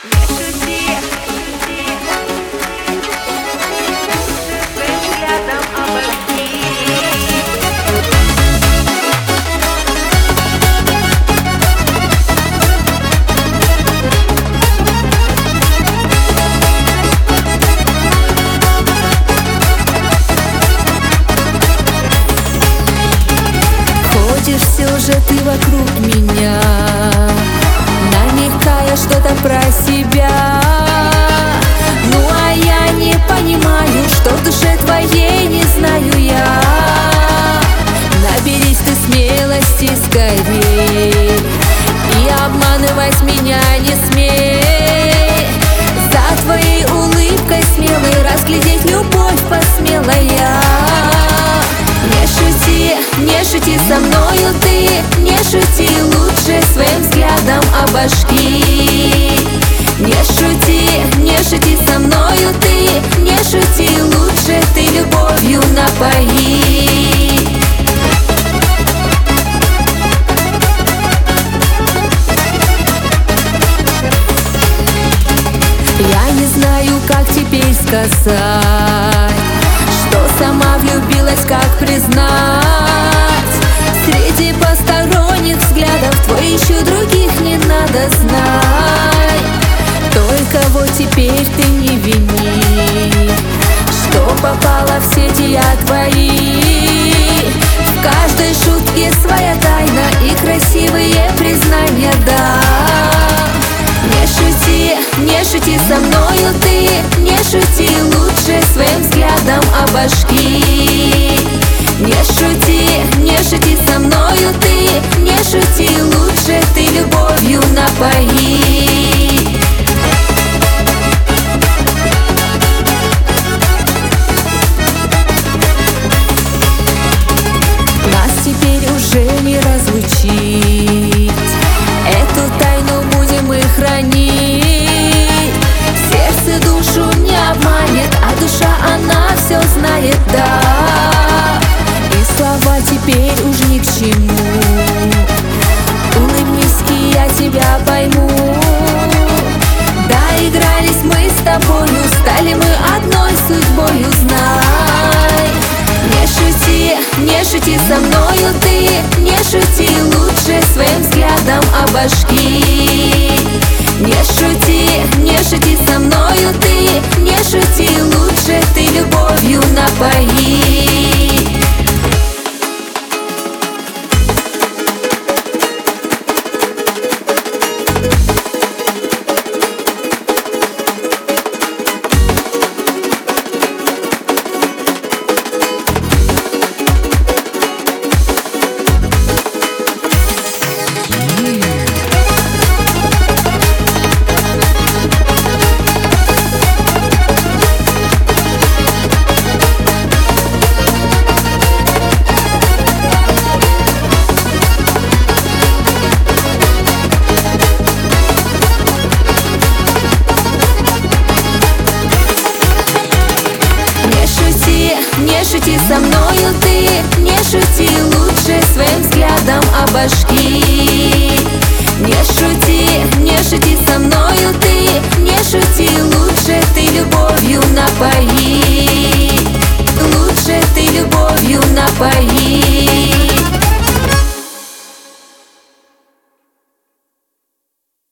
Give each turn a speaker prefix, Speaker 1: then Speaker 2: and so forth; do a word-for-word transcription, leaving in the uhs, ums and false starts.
Speaker 1: Не шути, своим взглядом обожги.
Speaker 2: Ходишь все же ты вокруг меня, намекая что-то про себя. Ну а я не понимаю, что в душе твоей не знаю я. Наберись ты смелости скорей и обманывать меня не смей. За твоей улыбкой смелой разглядеть любовь посмела я. Не шути, не шути со мною ты, не шути, лучше своим взглядом обожги. Не шути, не шути со мною ты, не шути, лучше ты любовью напои. Я не знаю, как теперь сказать, что сама влюбилась, как признать. Среди посторонних взглядов твоих еще других не надо знать. Только вот теперь ты не вини, что попала в сети я твои. В каждой шутке своя тайна и красивые признания, да. Не шути, не шути со мною ты, не шути, лучше своим взглядом обожги. Не шути, не шути со мною ты, не шути, лучше ты любовью напои. Нас теперь уже не разлучить, эту тайну будем мы хранить. Сердце душу не обманет, а душа она все знает, да. И слова теперь уж ни к чему. Улыбнись, я тебя пойму. Доигрались мы с тобою, стали мы одной судьбою, знай. Не шути, не шути со мною ты, не шути, лучше своим взглядом обожги. Не шути, не шути со мною ты, не шути, лучше ты любовью напои. Не шути со мною ты, не шути, лучше своим взглядом обожги. Не шути, не шути со мною ты, не шути, лучше ты любовью напои. Лучше ты любовью напои.